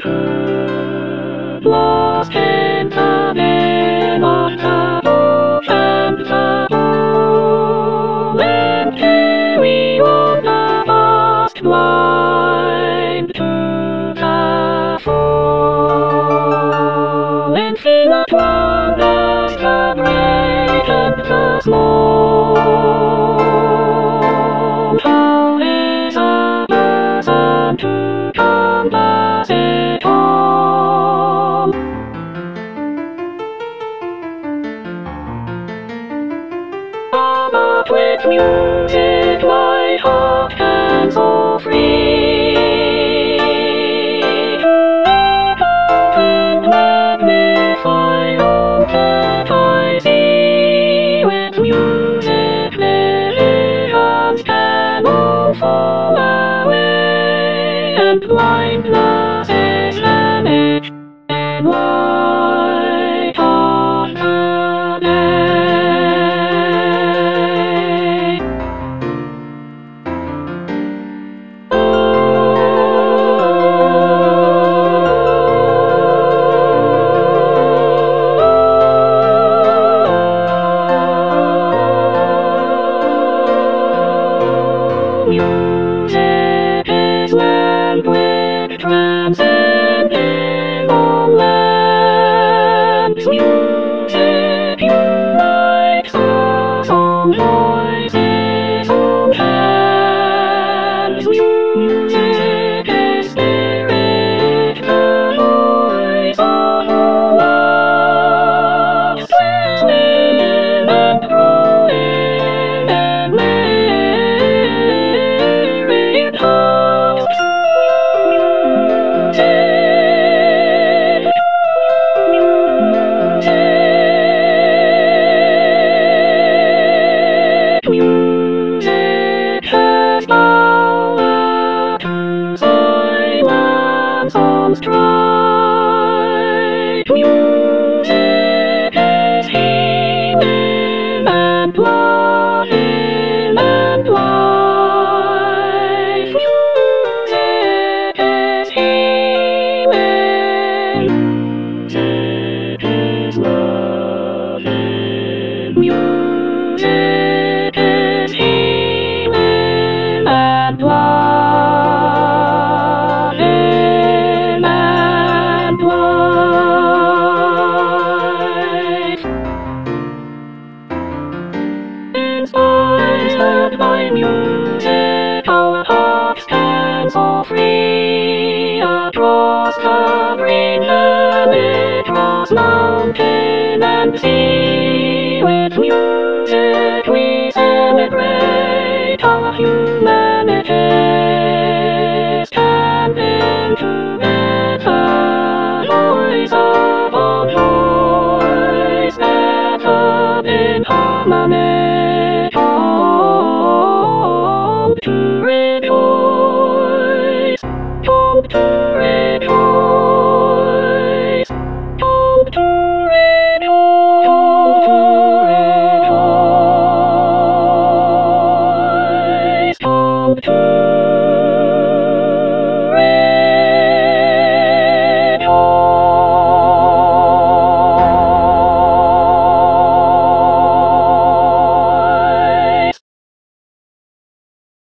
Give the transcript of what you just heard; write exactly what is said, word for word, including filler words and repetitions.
Lost in the name of the book and the hole, and carry on the vast blind to the fall, and fill at wonders the great and the small. How is a person to compass it all? But with music my heart can so free echo and magnify all that I see. With music visions can all fall away, and blindness is vanished in light of the day. Music is language transcending all lands. Music unites us, all voices, all hands. Music is spirit, the voice of all love, swimming and growing and laying hearts. Music has power to silence on strife. Music is healing and loving and life. Music is healing. Music is loving. Music is healing and loving and life. Inspired by music, our hearts can so free across the green land, across mountain and sea. With music we